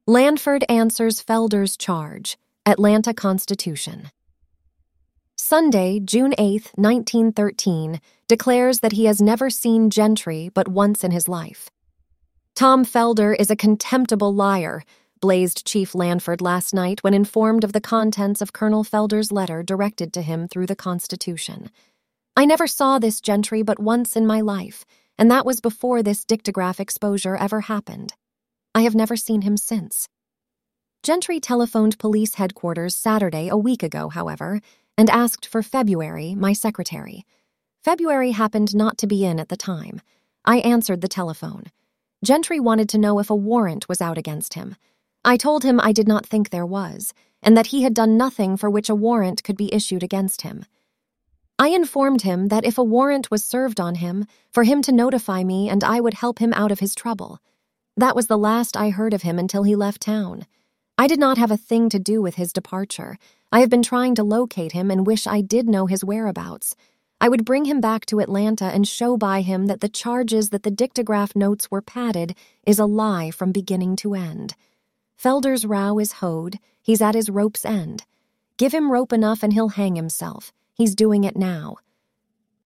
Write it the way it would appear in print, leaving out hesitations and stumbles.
Lanford answers Felder's charge. Atlanta Constitution. Sunday, June 8, 1913, declares that he has never seen Gentry but once in his life. Tom Felder is a contemptible liar, blazed Chief Lanford last night when informed of the contents of Colonel Felder's letter directed to him through the Constitution. I never saw this Gentry but once in my life, and that was before this dictograph exposure ever happened. I have never seen him since. Gentry telephoned police headquarters Saturday a week ago, however, and asked for February, my secretary. February happened not to be in at the time. I answered the telephone. Gentry wanted to know if a warrant was out against him. I told him I did not think there was, and that he had done nothing for which a warrant could be issued against him. I informed him that if a warrant was served on him, for him to notify me and I would help him out of his trouble. That was the last I heard of him until he left town. I did not have a thing to do with his departure. I have been trying to locate him and wish I did know his whereabouts. I would bring him back to Atlanta and show by him that the charges that the dictograph notes were padded is a lie from beginning to end. Felder's row is hoed. He's at his rope's end. Give him rope enough and he'll hang himself. He's doing it now.